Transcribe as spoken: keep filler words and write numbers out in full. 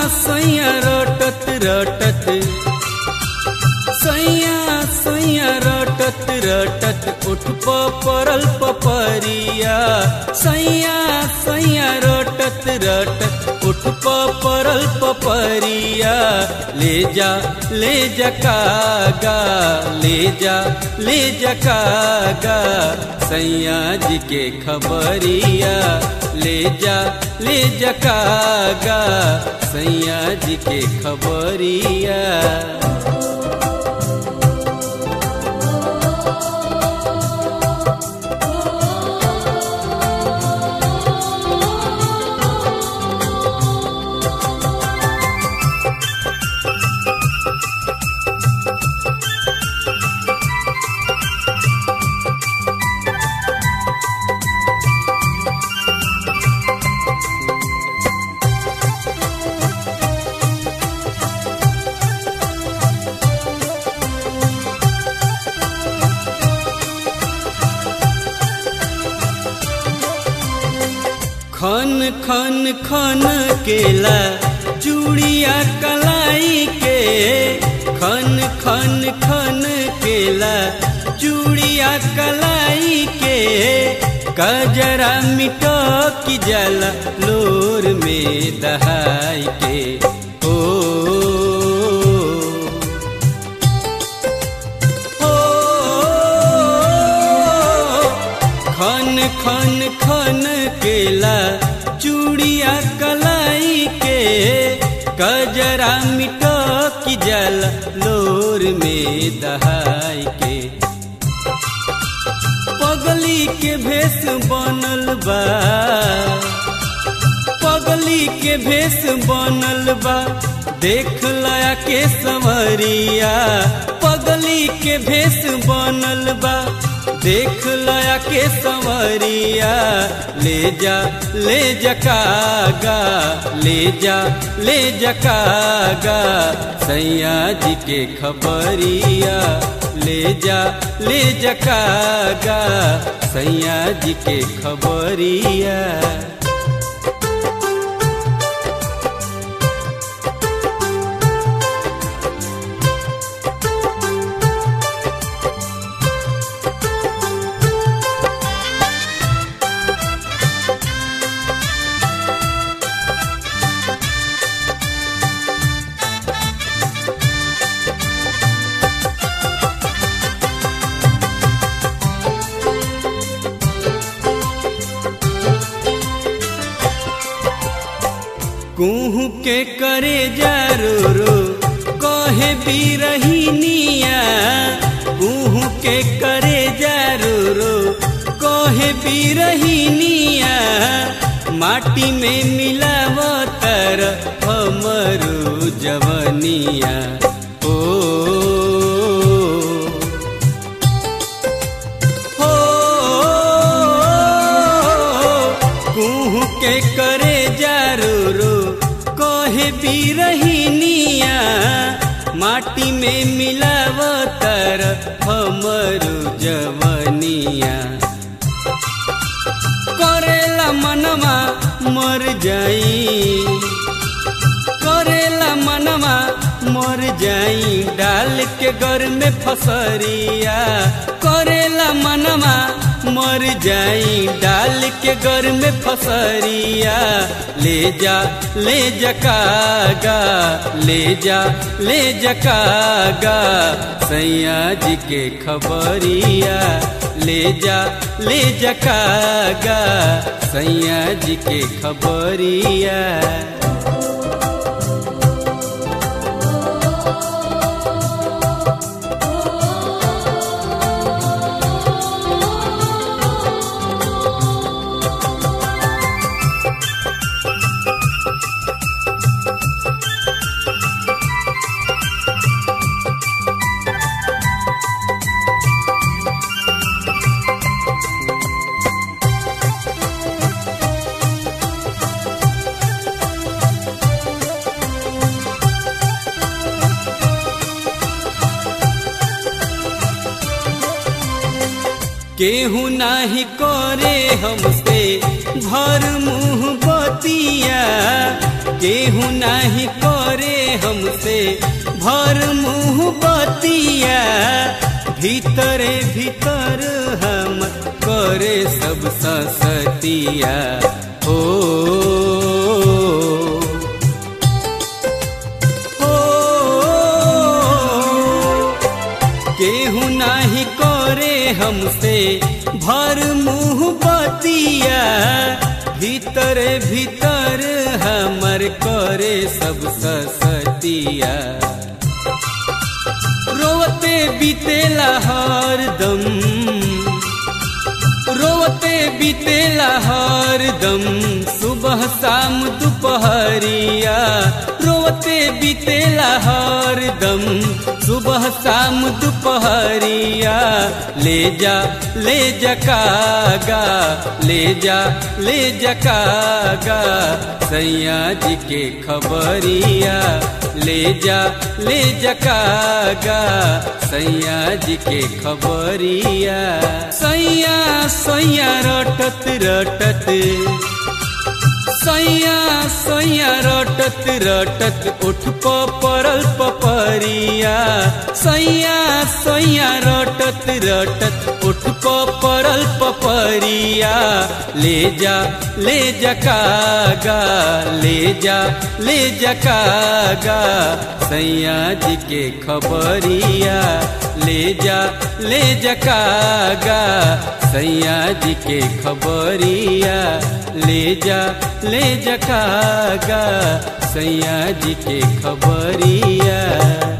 सैया रटत रटत सैया सैया रटत रटत उठ परल पपरिया सैया सैया रटत रटत उठ परल पपरिया ले जा ले जा कागा ले जा ले जा कागा सैया जी के खबरिया ले जा ले जा कागा सैया जी के खबरिया। खन खन खन केला चूड़िया कलाई के खन खन खन केला चूड़िया कलाई के कजरा मिटो की जला लोर में दहाई के ओ, ओ, खन खन खन केला चूड़िया कलाई के कजरा मिटो की जल लोर में दहाई के पगली के भेष बनल बा पगली के भेष बनल बा देख लया के संवरिया पगली के भेष बनल बा देख लया के संवरिया ले जा ले जा कागा ले जा ले जा कागा सैया जी के खबरिया ले जा ले जा कागा सैया जी के खबरिया। कुहू के करे जा रो रो कहे बिरहिनिया कुहू के करे जा रो रो कहे बिरहिनिया माटी में मिलावतर हमरो जवनिया ओ, हो कुहू के करे जा रो रो कहे बिरहिनिया माटी में मिलावतर हमरो जवनिया करेला मनवा मर जाई करेला मनवा मर जाई डाल के घर में फसरिया करेला मनवा मर जाई डाल के घर में फसरिया ले जा ले जा कागा ले जा ले जा कागा सैया जी के खबरिया ले जा ले जा कागा सैया जी के खबरिया। केहू नाही करे हमसे भर मुँह बतिया, केहू नाही करे हमसे भर मुँह बतिया, भीतरे भीतर हम करे सब ससतिया। हो केहू नाही करे हमसे भर मुँह बतिया, भीतर भीतर हमर करे सब ससतिया। रोवते बीतेला हरदम, रोवते बीतेला हरदम, सुबह शाम दोपहरिया, रोवते बीतेला हरदम, सुबह शाम दोपहरिया। ले जा ले जा कागा, ले जा ले जा कागा, सैया जी के खबरिया। ले जा ले जा कागा, सैया जी के खबरिया। सैया सैया रटत रटत, सैया सैया रटत रटत उठ प पड़ल पपरिया। सैया सैया रटत रटत उठ प पड़ल पपरिया। ले जा ले जा कागा, ले जा ले जा कागा, सैया जी के खबरिया। ले जा ले जा कागा, सैया जी के खबरिया। ले जा ले जा कागा, सैया जी के खबरिया।